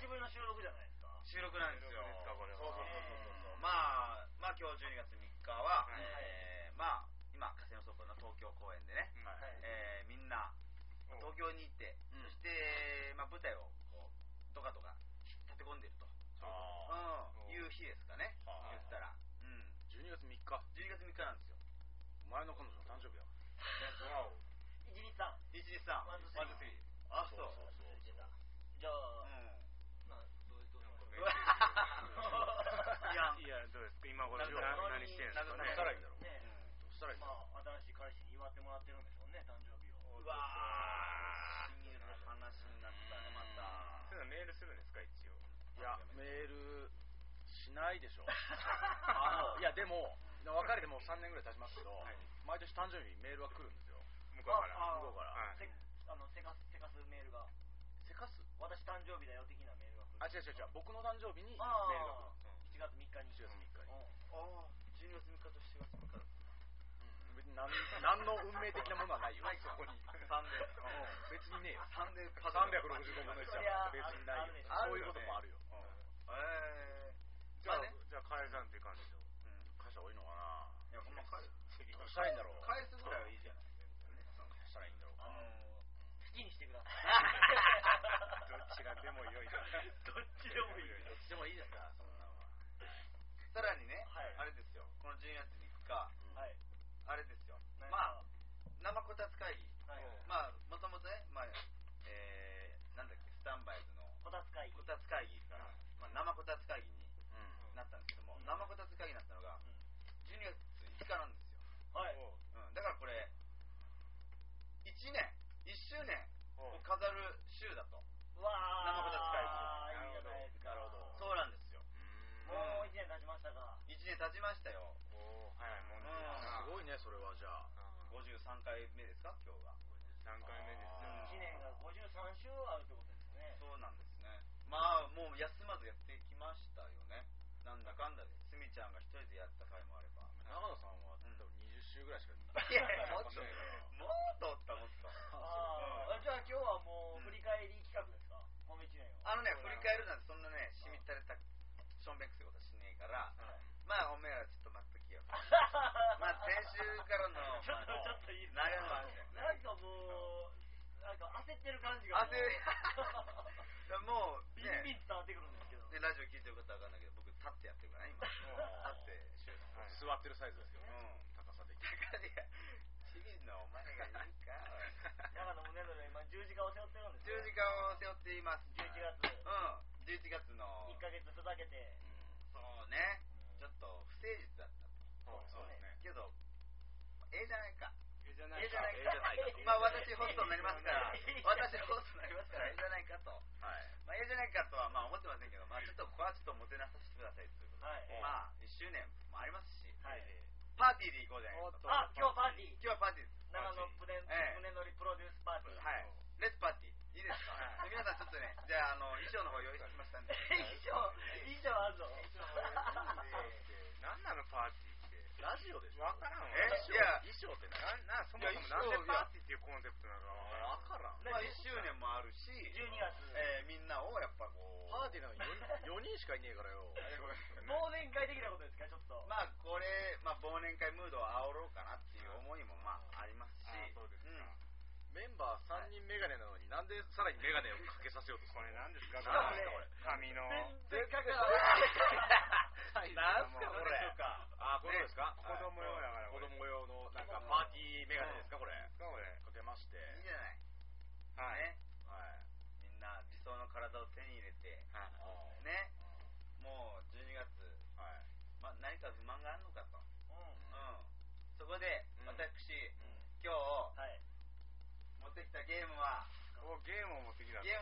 ぶりの収録じゃないですか。 収録なんですよ。 そうまあ今日12月3日は、まあ今カセノ倉庫の東京公演でね、みんな東京に行って、そしてまあ舞台をこうドカドカ立て込んでるという日ですかね。言ったら、 12月3日。 12月3日なんですよ。 お前の彼女の誕生日だ。 一日さん。 ワンツースリー。あ、そう。 じゃあ、どうしますか。 いや、どうですか。今頃何してんすかね。 どうしたらいいんだろう。 まあ新しい彼氏に祝ってもらってるんでしょうね、誕生日を。 うわー、親友の話になったね、また。 そういうのメールするんですか、一応。 いや、メールしないでしょ。いや、でも、別れてもう3年ぐらい経ちますけど、毎年誕生日メールは来るんですよ。 向こうから。 せかすメールが。 せかす？ 私誕生日だよ的なメールが来る。 あ、違う。僕の誕生日にメールが来る。7月3日に。 7月3日に。 12月3日と7月3日だったな。 別に何の運命的なものはないよ。そこに。 サンデー。 別にねえよ。 365分の1 は別にないよ。そういうこともあるよ。 じゃあ返さんっていう感じで。 返した方がいいのかな。 いや、ほんま返す。 どうしたらいいんだろう。 返すぐらいはいいじゃない。 返したらいいんだろう。 好きにしてください。 どっちがでも良い。 どっちでもいい。 どっちでもいいですか、そんなのは。 さらにね、あれですよ。この12月3日、あれですよ。まあ生こたつ会議。まあもともとね、なんだっけ、スタンバイズのこたつ会議から生こたつ会議になったんですけども、生こたつ会議になったのが12月5日なんですよ。だからこれ1周年を飾る週だと。 うわー、 生こたつ会議。 いいじゃないですか。 そうなんですよ。 もう1年経ちましたか。 1年経ちましたよ。 すごいね、それは。じゃあ 53回目ですか、今日が。 53回目ですよ。 1年が53週あるってことですね。 そうなんですね。まあもう休まずやってきましたよね。なんだかんだで、すみちゃんが一人でやった回もあれば、 長野さんは多分20週ぐらいしかいやもっともっとじゃあ今日はもう振り返り企画ですか、この1年を。 振り返るなんてそんなね、しみったれたしょんべんくせことしねえから、まあおめえらちょっと待っときよ。まあ先週からのちょっといいですか。なんかもうなんか焦ってる感じがもうビンビン伝わってくるんですけど、 ラジオ聞いてることは分かんないけど、僕立ってやってるからね、今。立って収録。 座ってるサイズですよね。高さ的に。 清水のお前がいいか。 長野宗則今十字架を背負ってるんですよ。 十字架を背負っています。11月の 1ヶ月ふざけて。 そうね、ちょっと不誠実だったと。そうですね。けどじゃないか。まあ私ホストになりますから、いいじゃないかと。いいじゃないかとはまあ思ってませんけど、まあちょっとここはちょっともてなさせてくださいということで、まあ1周年もありますし、パーティーで行こうじゃないですか。 今日パーティー。 今日はパーティーです。 長野宗則プロデュースパーティー。 レッツパーティー。いいですか。皆さんちょっとね、じゃあ衣装の方用意してきましたんで。 衣装あるぞ。 何なのパーティー。 ラジオでしょ。 わからんわ。 いや、衣装ってそもそもなんでパーティーっていうコンセプトなのかわからん。 まあ1周年もあるし、 12月みんなをやっぱこうパーティーなのに4人しかいねえからよ。 忘年会的なことですか、ちょっと。 まあこれ忘年会ムードを煽ろうかなっていう思いもまあありますし、 そうですか。 メンバー3人メガネなのになんでさらにメガネをかけさせようとするの。 これ何ですか。髪の。 全然かかなんすかこれ。これですか。 子供用だから。 子供用のなんかパーティーメガネですかこれ。かけまして。 いいじゃない。ね。みんな理想の体を手に入れてね。もう12月。まあ何か不満があるのかと。そこで私今日持ってきたゲームはゲームを持ってきました。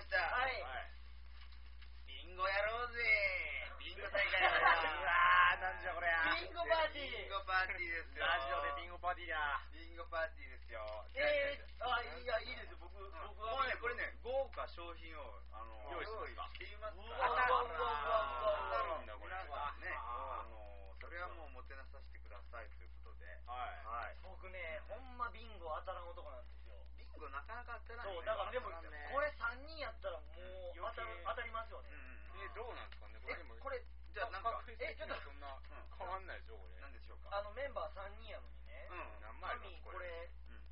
ビンゴやろうぜ。ビンゴ大会だ。 うわー、なんじゃこりゃ。 ビンゴパーティーですよ。 ラジオでビンゴパーティーだ。 ビンゴパーティーですよ。 いいですよ。僕はね、これね、豪華商品を用意していますから。皆さんね、それはもうもてなさせてくださいということで。 僕ね、ほんまビンゴ当たらん男なんですよ。 ビンゴなかなか当たらない。 そう、だからでもこれ3人やったらもう当当たりますよね。 どうなんですかねこれじゃあなんかちょっとそんな変わんないでしょこれ。 なんでしょうか。 メンバー3人やのにね。 何枚紙これ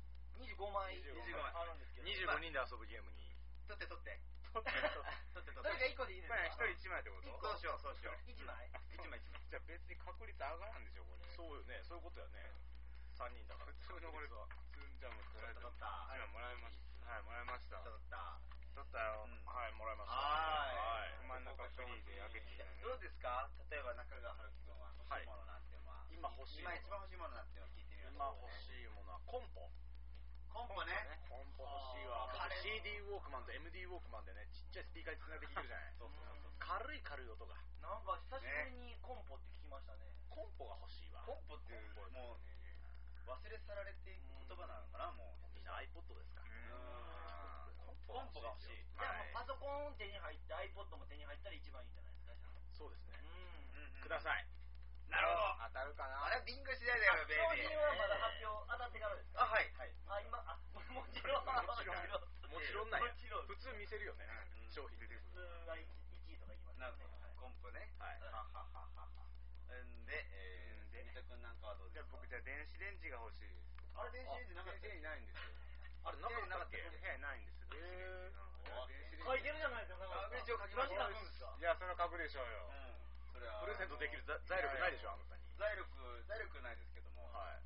25枚あるんですけど。 25人で遊ぶゲームに。 取って。 どれか1個でいいんですか。 1人1枚ってこと？ そうしよう。 1枚。 じゃあ別に確率上がらんでしょこれ。 そうよね、そういうことやね。3人だから。 普通のこれは。じゃあもうとりあえず取った。 今もらいました。はい、もらいました。 取ったよ。 はい、もらいました。 はい。 真ん中フリーで開けてきたね。 どうですか？例えば中川春樹君は欲しいものなんていうのは今欲しいもの。 今一番欲しいものなんていうのを聞いてみよう。 今欲しいものはコンポ。 コンポね。 コンポ欲しいわ。CD ウォークマンと MD ウォークマンでね、ちっちゃいスピーカーにつないで聴けるじゃない。そう。軽い音が。 なんか久しぶりにコンポって聞きましたね。 コンポが欲しいわ。 コンポってもう忘れ去られていく言葉なのかな、もう。 みんな iPod ですか。 コンポが欲しい。 じゃあもうパソコン手に入って iPod も手に入ったら一番いいんじゃないですか。 そうですね。ください。 なるほど。 当たるかな。 あれビンゴ次第だよベイ商ビー。 品はまだ発表当たってからですか。 はい。 今もちろんない。普通見せるよね。商品。 普通が1位とか言いますね。 コンポね。はい。で、三田君なんかはどうですか。 僕じゃあ電子レンジが欲しいです。 あれ電子レンジなかった。 電子レンジないんですよ。 あれなかったっけ？ 部屋ないんです。 書いてるじゃないですか。 一応書きました。 いやそれは書くでしょうよ。 プレゼントできる財力ないでしょあなたに。 財力ないですけども。はい。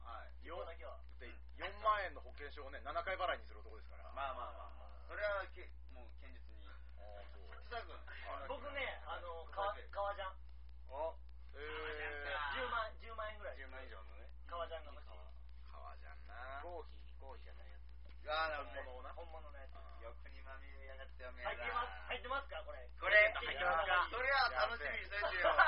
4だけは。 4万円の保険証をね7回払いにする男ですから。 まあ。それはもう堅実に。津田君。 僕ね革ジャン。10万円ぐらい。 10万以上のね。 革ジャンが欲しい。 革ジャンな。 合皮じゃないやつ。 本物のやつ。 欲にまみれやがってよめ。 入ってますかこれ。 入ってますか。それは楽しみにしといてよ。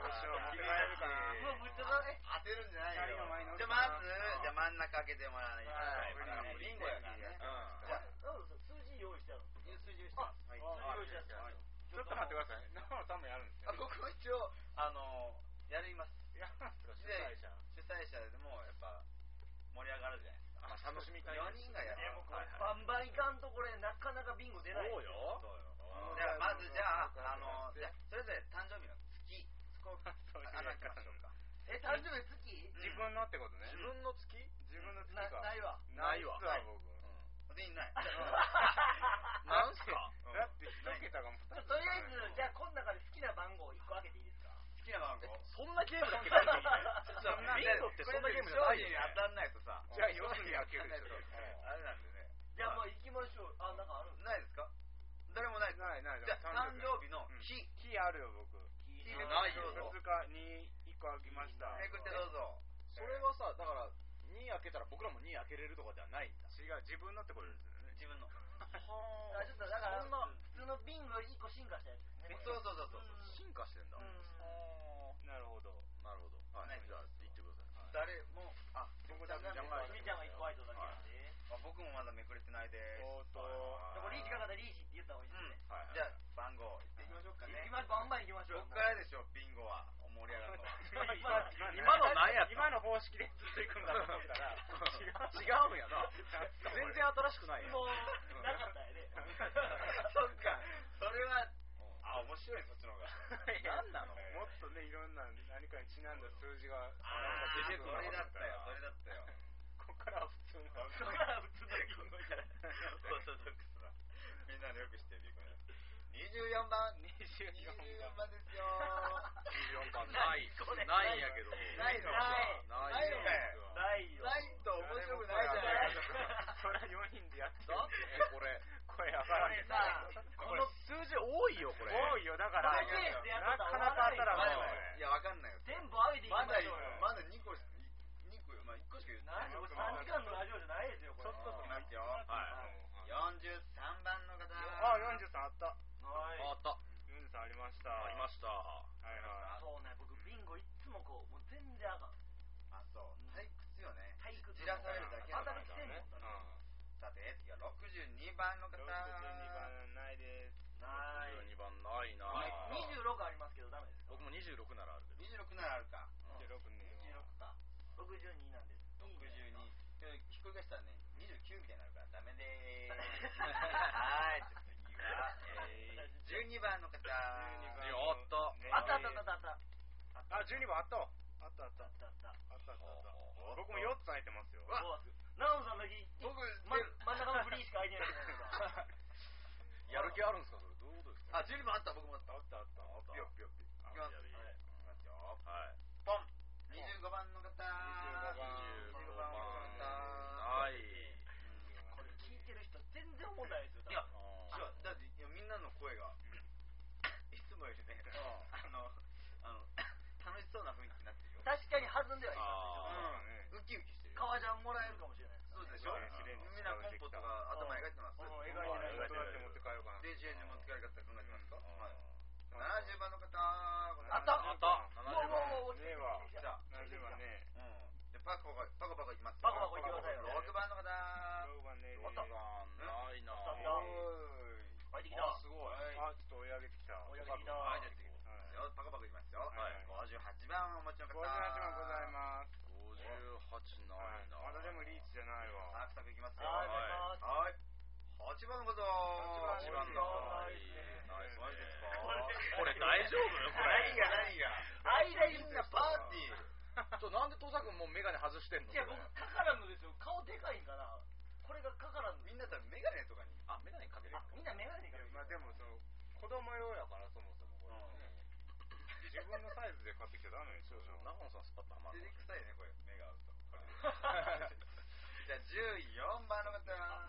もうぶっちゃけ当てるんじゃないよ。じゃあ真ん中開けてもらわないと。リンゴやからね。 じゃあ数字用意してある。 数字用意してます。 用意してある。 ちょっと待ってください。生のためやるんですよ。 僕も一応やります。 やりますか。 主催者でもやっぱ盛り上がるじゃないですか。 楽しみたい。 4人がやる。 バンバンいかんとこれなかなかビンゴ出ない。 そうよ。 じゃあまずじゃあそれぞれ誕生日の月そこ開けましょうか。 誕生日月？ 自分のってことね。 自分の月か。 ないわ。 ないわ。僕。 でいない。 なんすか？ だって1桁が2つ。 とりあえずじゃあこの中で好きな番号1個開けていいですか？ 好きな番号。 そんなゲームだっけ？ビンゴってそんなゲームじゃないよね。 当たんないとさ。 じゃあ4に開けるでしょ。 あれなんでね。 じゃあもう行きましょう。なんかある？ ないですか？誰もない。 ない。 じゃあ誕生日の日あるよ僕。 ないよ。 2日に1個開きました。 めくってどうぞ。 それはさだから2開けたら僕らも2開けれるとかではないんだ。 違う自分のってことですよね。 自分の。 ちょっとだから普通のビンゴより1個進化したやつですね。 そう進化してんだ。 なるほど。 はい。じゃあ言ってください。 誰も僕だけみーちゃんが1個開いただけなんで。 僕もまだめくれてないです。 これリーチかかったらリーチって言った方がいいですね。 じゃあ番号いっていきましょうかね。 バンバンいきましょう。 こっからでしょビンゴは盛り上がるのは。 今の何やった？ 今の方式でずっといくんだと思ったら違うんやな。全然新しくないやん。 もうなかったよね。 そっか。それは面白いそっちの方が。 何なの？ もっとねいろんな何かにちなんだ数字が出てくる。それだったよ。 ここからは普通のオーソドックスなみんなでよく知ってるビンゴです。24番ですよ。 24番ないんやけど。 ないのないと面白くないじゃないですか。 それは4人でやってだってこれやばい。 この数字多いよこれ。 多いよだからなかなか当たらない。 いやわかんないよ。 全部上げていきましょうよ。 まだ2個よ。まあ1個しか言ってない。 3時間のラジオじゃないですよこれ。 ちょっといきますよ。43番の方。 43あった。 あった。 43ありました。 そうね僕ビンゴいつももう全然あかん。 そう退屈よね。 じらされるだけの。 当たりきてんねん。 さて次は62番の方。 62番ないです。 62番ないな。 26ありますけどダメですか？ 僕も26ならあるけど。 26ならあるか。 26ね。 26か。 62なんです。 62。ひっくり返したらね29みたいになるからダメでーす。はい。次は12 あ、12番あった。僕も4つ空いてますよ。 ナオさんだけ僕真ん中のフリーしか空いてないじゃないですか。 やる気あるんですかそれ。どういうことですか。 あ、12番あった。僕もあった。ピヨピヨピヨ。いきます。いきますよ。はい。ポン。25番の方。25番の方。 はい。 これ聞いてる人全然思んないですよ。 いや、だってみんなの声がいつもよりね、楽しそうな雰囲気になってるよ。 確かに弾んではいますね。ウキウキしてる。 革ジャンもらえるかもしれない。 そうでしょ。みんなコンポットが頭描いてます。 描いてない。どうやって持って帰ろうかな。 電子レンジ持って帰り方考えてますか。70番の方。 あった。 もうねえわ。 じゃあ 70番ね。 パコパコいきます。 パコパコいってくださいよ。 6番の方。 6番ね。 ないな。 入ってきた。 すごい。 あ、ちょっと追い上げてきた。 追い上げてきた。 はい、じゃあ次。パコパコいきますよ。はい。58番お持ちの方。 58番ございます。 58ないな。 まだでもリーチじゃないわ。 サクサクいきますよ。 はい。 8番ほど。 8番ナイス。 これ大丈夫？これ。 何が。 間にみんなパーティー。 なんで登坂君もうメガネ外してんの？ いや僕カカランのですよ。顔でかいんかな。これがカカランの。 みんな多分メガネとかに。 あ、メガネかけてる。 みんなメガネかけてる。 まあでもその子供用やからそもそもこれ。自分のサイズで買ってきちゃダメでしょ。 中野さんスパッとはまる。 照れくさいねこれ目が合うと。じゃあ14番の方。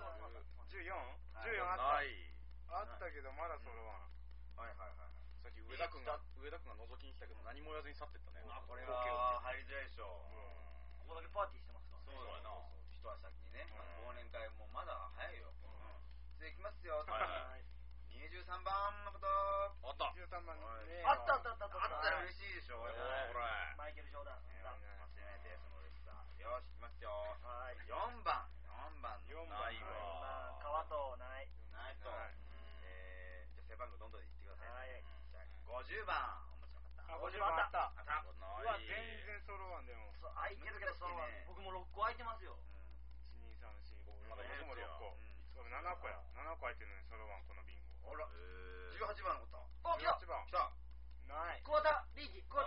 14あったけどまだ揃わん。 はい。 さっき上田君が覗きに来たけど何も言わずに去ってったね。 これは入りづらいでしょ。 ここだけパーティーしてますから。 そうだな。一足先にね。忘年会もまだ早いよ。次いきますよ。23番の方。 あった。 23番ね。 あったら嬉しいでしょ。 マイケル・ジョーダン。 忘れないでその嬉しさ。よし、いきますよ。 はい。 4番。 ないわ。 川とないと。 じゃあ背番号どんどん言ってください。じゃあ50番お持ちの方。 50番あった。 うわ、全然揃わんでも。 空いてるけど揃わん。僕も6個空いてますよ。 1、2、3、4、5。僕も6個。7個や。7個空いてるのに揃わん、このビンゴ。 あら。18番の方。 来た。 ない。 クワタリーチ。僕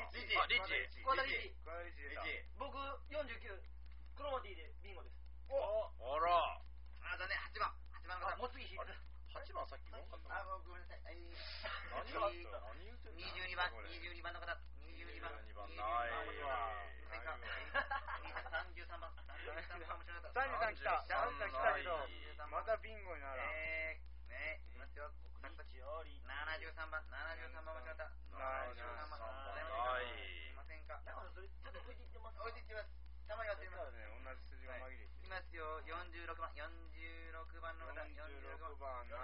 49。クロマティでビンゴです。 あら。 だね、8番の方。 もう次引いて。 8番さっき多かった。 ごめんなさい。 何言うてんの 22番の方。22番ない。 33番。 33来たけど、またビンゴにならん。 ね、いきますよ。73番持ちの方。73番。いませんか。 ちょっと置いていってます。 たまに忘れます。 同じ数字が紛れて。 いきますよ。46番の方。46番ない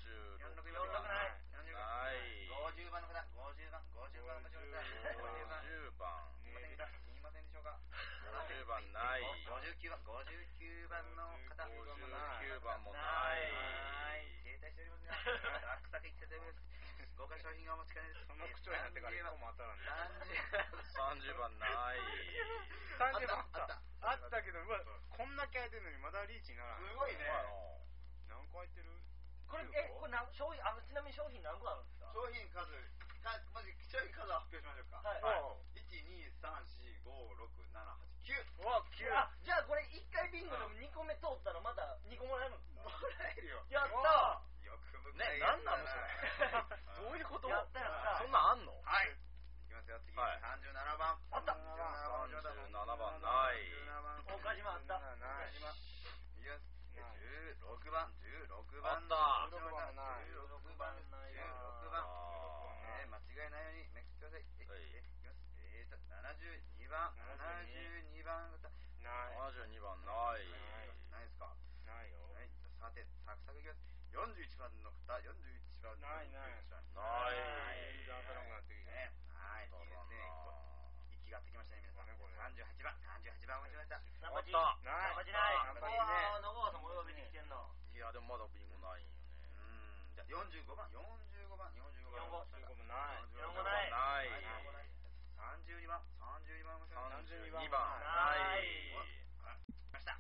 。50番の方。50番持ちの方。 50番。 いませんでしょうか。 50番ない。 59番の方。 59番もない。 携帯しておりますね。サクサクいきたいと思います。豪華商品がお持ち帰りです。 その口調になってから1個も当たらんね。 30番ない。 30番あったけど、うわ、こんだけ空いてるのにまだリーチにならん。 すごいね。 何個空いてる？ これ商品ちなみに商品何個あるんですか？ 商品数まず商品数発表しましょうか。 はい。 1、2、3、4、5、6、7、8、9。 うわ、9。 じゃあこれ1回ビンゴでも2個目通ったらまた2個もらえるんですか？ もらえるよ。 やったー。 欲深い。 ね、なんなのそれ。どういうこと？ やったそんなんあんの？ はい。いきますよ、次。37番。 あった。 37番ない。 岡島あった。 岡島。いきます。16番。 あった。 16番。間違いないようにめくってください。いきます。72番。72番。 72番ない。 ないですか？ ないよ。 はい。さて、サクサクいきます。41番の方。41番。 ない。 ない。 全然当たらなくなってきた。 はい。いいですね。息が合ってきましたね、皆さん。38番持ちました。 あった。 ない。中川さんも呼びに来てんの。 いや、でもまだビンゴないよね。 じゃあ45番。45番ない。 ない。 32番。 32番ない。 ました。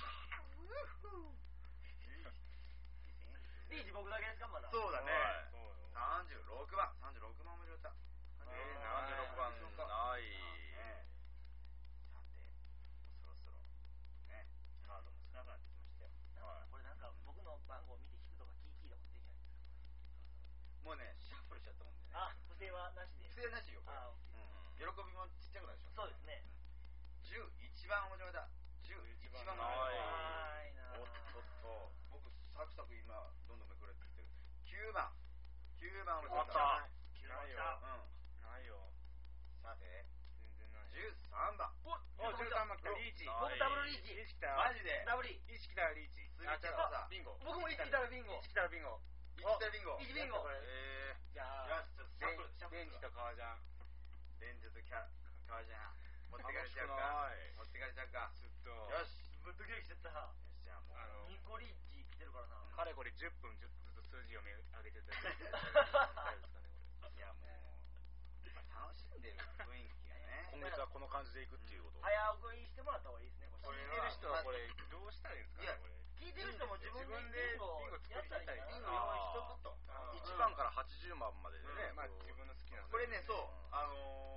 リーチ僕だけですかまだ？ そうだね。36番面白かった。 76番性なしよこれ。喜びもちっちゃくなるでしょ。 そうですね。 10一番面白いだ。10一番面白い。おっとっと、僕サクサク今どんどんめくれてきてる。9番面白いだ。 ないよ。ないよ。 さて、 全然ない。 13番。 お、13番来た。リーチ。 僕ダブルリーチ。 リーチ来た。 マジで。 ダブリ。 リーチ来たらリーチ。 あ、じゃあさ、 ビンゴ。 僕も1来たらビンゴ。 1来たらビンゴ。 1ビンゴ。 1ビンゴ。 じゃあ、レンジと革ジャン。 レンジと革ジャン。持ってかれちゃうか。持ってかれちゃうか。 ずっと。 よし。 ドキドキしちゃった。 よし、じゃあもう。 ニコリーチ来てるからな。 かれこれ10分ずっと数字を上げてたり。大丈夫ですかね、これ。 いやもう、楽しんでる雰囲気がね。 今月はこの感じでいくっていうこと。 早送りしてもらった方がいいですね、これ。 聞いてる人はこれ、どうしたらいいんですかね、これ。 聞いてる人も自分でビンゴやったりしたい。 ビンゴ用意しとくと。 1番から80番まででね、 まあ自分の好きな。 これね、そう、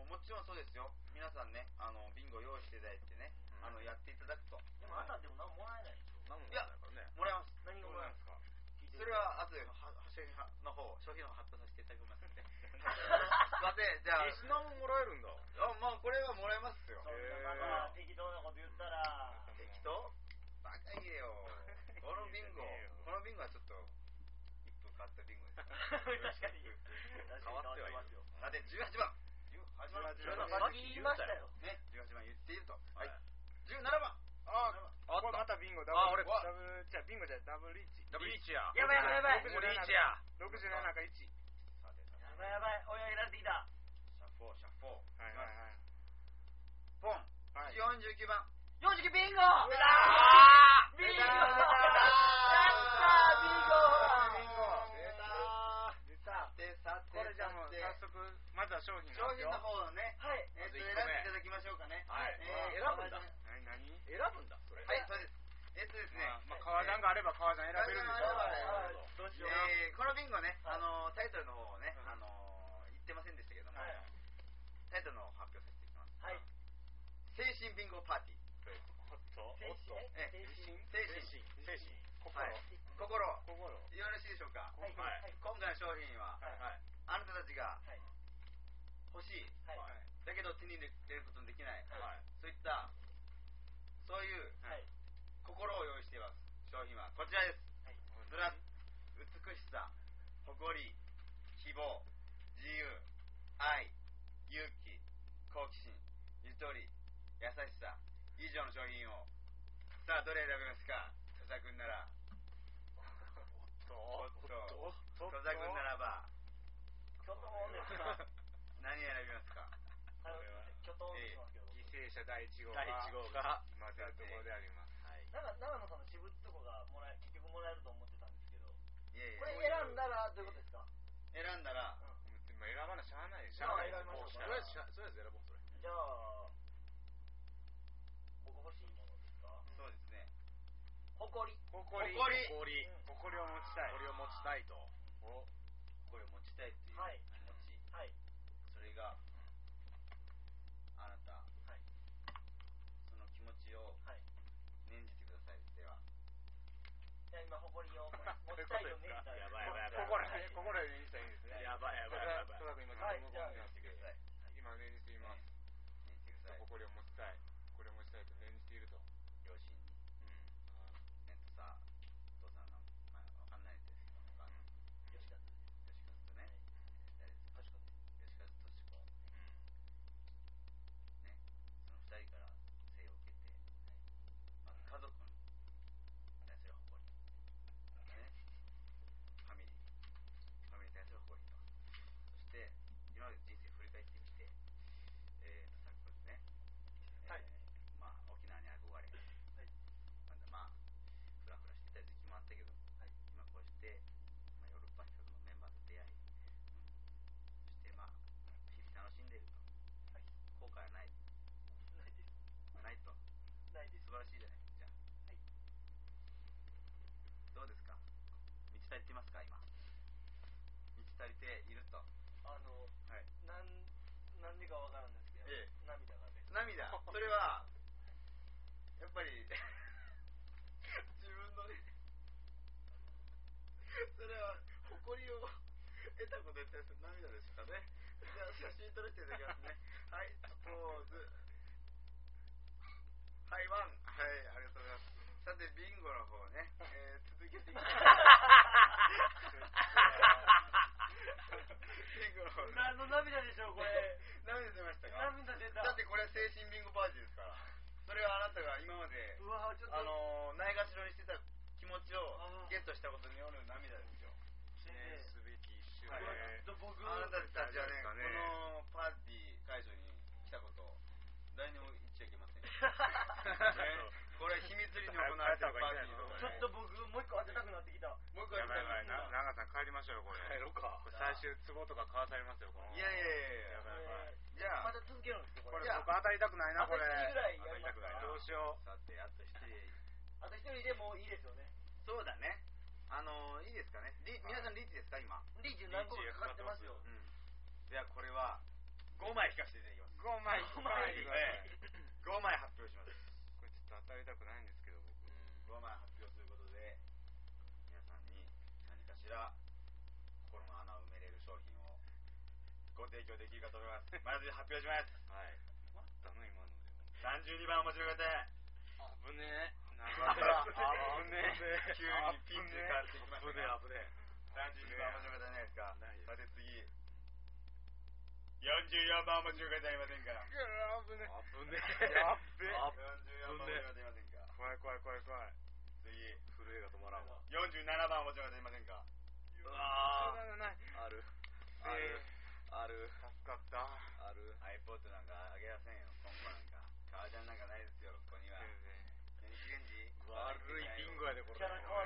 もちろんそうですよ。皆さんね、ビンゴ用意していただいてね、やっていただくと。 でも当たっても何もらえないでしょ。 何もないからね。 もらえます。 何がもらえますか。 それは後で商品を発表させていただきますんで。さて、じゃあ。 そんなもんもらえるんだ。 まあこれはもらえますよ。 そんなまあ適当なこと言ったら。 適当？バカ言えよ。このビンゴはちょっと一風変わったビンゴです。 確かに。 変わってはいる。 さて、18番。 さっき言いましたよ。 ね、18番言っていると。はい。17番。 これまたビンゴダブル。じゃあビンゴじゃダブルリーチ。 ダブルリーチや。 やばい。 僕もリーチや。 67か1。 やばい。親選んできた。 シャッフォー。 はい。 ポン。49番。 49ビンゴ。ビンゴ。やったビンゴ。 出た。 これじゃあもう早速まずは商品の方をね、 はい。 選んでいただきましょうかね。 はい。選ぶんだ。 何？ 選ぶんだ。それ。 はい、そうです。ですね。 まあ革ジャンがあれば革ジャン選べるんでしょ。 どうしよう。 このビンゴね、タイトルの方をね、言ってませんでしたけども、タイトルの方を発表させていきます。 はい。 精神ビンゴパーティー。 精神。 心。よろしいでしょうか。今回の商品は、あなたたちが欲しい、だけど手に入れることのできない、そういう心を用意しています。商品はこちらです。ずらっ、美しさ、誇り、希望、自由、愛、勇気、好奇心、ゆとり、優しさ、以上の商品を、さあどれ選びますか。土佐君なら。土佐君ならば何選びますか。 犠牲者第1号が混ぜるところであります。 長野さんの私物とかが結局もらえると思ってたんですけど、 いやいや、 これ選んだらどういうことですか。 選んだら、 選ばなしゃあないでしょ。 選びましょうか。 とりあえず選ぼうそれ。 じゃあ僕欲しいものですか。 そうですね。 誇りを持ちたい。 誇りを持ちたいと。 これを持ちたいっていう気持ち。それがあなた、その気持ちを念じてください。では。 じゃあ今誇りを持ちたいと念じたら。 やばい。 心より念じたらいいんですね。 やばい。 今念じています。 念じてください。 誇りを持ちたい。これを持ちたいと念じていると。 両親に。さ、お父さんの前は分かんないですけど、吉和とね、誰ですか。吉和としこ。ね、その2人から生を受けて、まず家族に対する誇り。ね、ファミリーに対する誇りと。そして、今まで人生振り返ってみて、昨今ね、沖縄に憧れ、フラフラしてた時期もあったけど、今こうして、ヨーロッパ企画のメンバーと出会い、そして日々楽しんでいると、後悔はないと、素晴らしいじゃない。じゃあ、どうですか。満ち足りてますか。今満ち足りていると。 なんでかわからんですけど、涙がね。 涙。それはやっぱり自分のね、それは誇りを得たことに対する涙ですかね。 写真撮らせていただきますね。はい、ポーズ。はい、ワン。はい、ありがとうございます。さて、ビンゴの方ね、続けていきます。ビンゴの方。 何の涙でしょう、これ。 涙出ましたか？ 涙出た。 だってこれ精神ビンゴパーティーですから。それはあなたが今まで、 うわ、ちょっと。 ないがしろにしてた気持ちをゲットしたことによる涙ですよ。 記念すべき一週はい、 僕あなたたちはね、このパーティー会場に来たことを誰にも言っちゃいけません。これ秘密裏に行われてるパーティーとか、 ちょっと僕もう一個当てたくなってきた。 もう一個当てたくなってきた。 長さん帰りましょうよ、これ。 帰ろうか。 最終壺とか買わされますよ、この。 いやいやいや、じゃあまた続けるんですよ、これ。 これ僕当たりたくないな、これ。 あと1人ぐらいやりますから。 どうしよう。 さて、あと1人。 あと1人でもういいですよね。 そうだね。いいですかね。皆さんリーチですか、今。 リーチ何個かかかってますよ。 じゃあこれは5枚引かせていただきます。 5枚 5枚発表します。 これちょっと当たりたくないんですけど、僕。 5枚発表ということで、皆さんに何かしら心の穴を埋めれる商品をご提供できるかと思います。まず発表します。 はい。だの今ので。 32番お持ちの方。 危ねえ。 危ねえ。 急にピンチで変わってきました。 危ねえ、危ねえ。 32番お持ちの方ないですか？ ないです。 さて次。44番お持ちの方いませんか？ 危ねえ。 危ねえ。やっべ。 44番お持ちの方いませんか？ 怖い。 次。 震えが止まらんわ。 47番お持ちの方いませんか？ うわー。ない。 ある。 助かった。 ある。 iPod なんかあげませんよ。コンポなんか。革ジャンなんかないですよ、ここには。 悪いビンゴやで、これ。 キャラ変わった。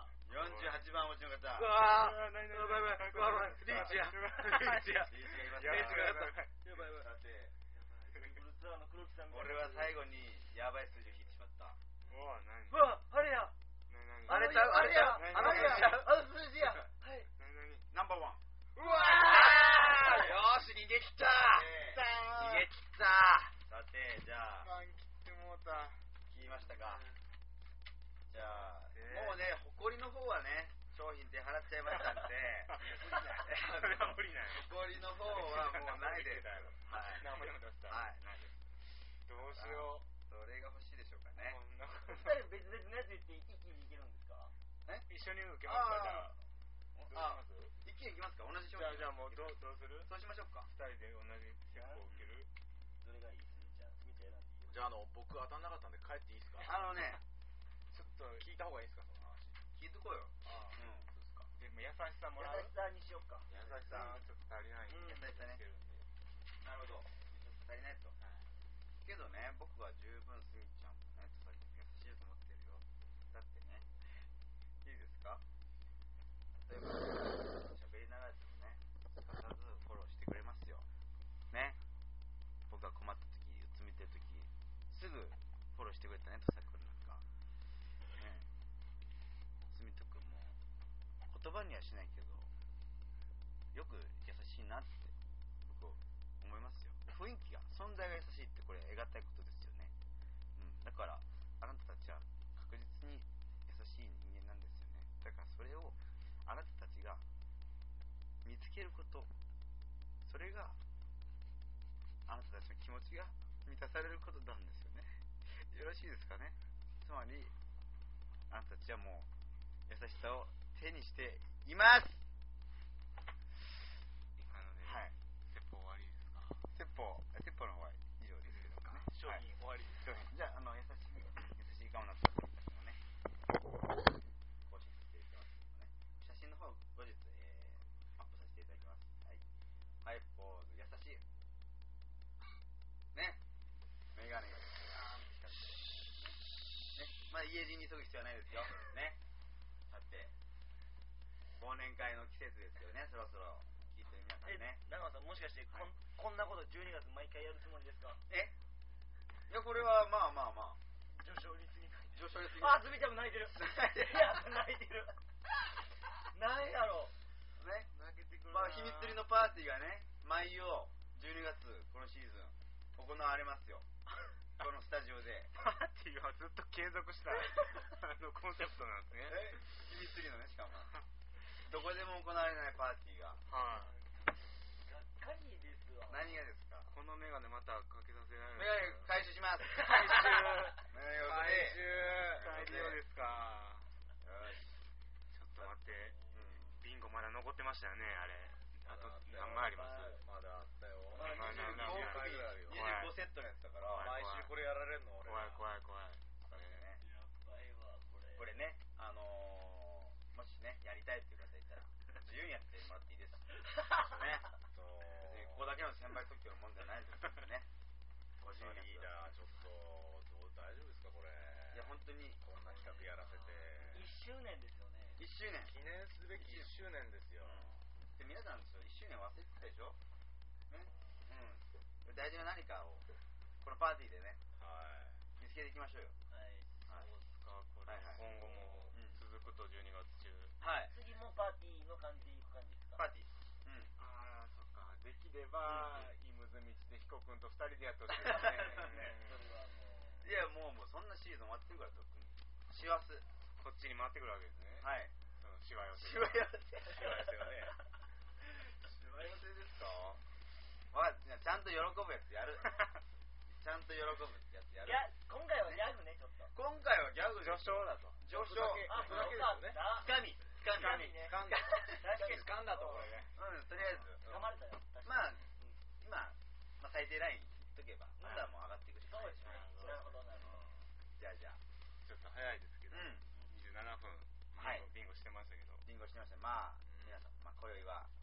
48番お持ちの方。 うわー。やばい。リーチや。 リーチがやった。 やばい。 さて、 トリプルツアーの黒木さんみたいな。 俺は最後にやばい数字を引いてしまった。 うわ、何？ うわ、あれや。 あれちゃう。 あの数字や。はい。 ナンバーワン。 うわー。よーし、逃げ切った。逃げ切った。 さて、じゃあ、 切ってもうた。 聞きましたか？じゃあ、もうね、誇りの方はね、商品手払っちゃいましたんで、 それは無理ない。 誇りの方はもうないです。はい。 何も出した。 はい、ないです。 どうしよう。 それが欲しいでしょうかね。 2人別々のやつ言って一気にいけるんですか？ 一緒に受けますか？じゃあ。 一気にいきますか？同じ商品。 じゃあもうどうする？ そうしましょうか。 2人で同じ結構受ける？ どれがいい？すみちゃん選んでいいよ。 じゃあ、僕当たんなかったんで帰っていいですか？ ちょっと聞いた方がいいですか、その話。 聞いとこうよ。 そうですか。でも優しさもらう？ 優しさにしよっか。 優しさはちょっと足りない。 優しさね。なるほど。足りないと。けどね、僕は十分すみちゃんもね、優しいと思ってるよ。だってね、いいですか？例えば、喋りながらでもね、すかさずフォローしてくれますよ。ね。僕が困った時、うつみてる時、すぐフォローしてくれたね、とさくんなんか。ね。すみとくんも、言葉にはしないけど、よく優しいなって僕思いますよ。雰囲気が、存在が優しいってこれ得難いことですよね。だからあなたたちは確実に優しい人間なんですよね。だからそれをあなたたちが見つけること、それがあなたたちの気持ちが満たされることなんですよね。よろしいですかね。つまりあなたたちはもう優しさを手にしています。はい。 説法終わりですか？ 説法の方は以上ですけどもね。 商品終わりです。 じゃあ、優しい顔になった写真をね、更新させていただきますけどね。写真の方、後日、アップさせていただきます。はい。はい、ポーズ、優しい。ね。メガネが、光ってね。まだ家路に急ぐ必要はないですよ。ね。さて、忘年会の季節ですよね、そろそろ。聞いてみなさいね。 長野さん、もしかしてこんなこと12月毎回やるつもりですか？ いや、これはまあ上昇率に上昇率にあ、すみちゃんも泣いてる。いや、泣いてる。なんやろうね。 泣けてくるまあ秘密裏のパーティーがね、毎夜12月このシーズン行われますよ。このスタジオでパーティーはずっと継続したコンセプトなんですね。 秘密裏のね、しかもどこでも行われないパーティーが。 がっかりです何がですか？ このメガネまたかけさせられる。 メガネ回収します。 回収メガネを回収再利用ですか。 よし。 ちょっと待って、ビンゴまだ残ってましたよね、あれ。あと何枚あります？ まだあったよ。 まだ25セットのやつだから、 毎週これやられるの俺。 怖い。 これね、もしね、やりたいっていう方いたら、自由にやってもらっていいです。ね。 そう。 ここだけの専売特許のもんじゃないですからね。 リーダー、ちょっと、大丈夫ですか、これ。 いや、本当に。 こんな企画やらせて。 1周年ですよね。 1周年。 記念すべき1周年ですよ。 で、皆さん、1周年忘れてたでしょ？ね。大事な何かを、このパーティーでね、見つけていきましょうよ。 そうですか、これ。今後も続くと12月中。 はい。 次もパーティーの感じでいく感じですか？ パーティー。 ああ、そっか。できれば、イムズ道で彦君と2人でやってほしいですね。 いや、もうそんなシーズン終わってるから、とっくに。師走。 こっちに回ってくるわけですね。 はい。 そのしわ寄せ。 しわ寄せ。 しわ寄せがね。 しわ寄せですか？ちゃんと喜ぶやつやる。ちゃんと喜ぶやつやる。 いや、今回はギャグね、ちょっと。 今回はギャグ序章だと。 序章。 あ、 それだけですよね。 つかみね。 掴んだとこれね。 とりあえず。 掴まれたよ。 まあ、今、最低ラインいっとけば、今度はもう上がっていくしかない。 そうですね。なるほど。 じゃあ。 ちょっと早いですけど、27分、ビンゴしてましたけど。 ビンゴしてました。まあ、皆さん、今宵は、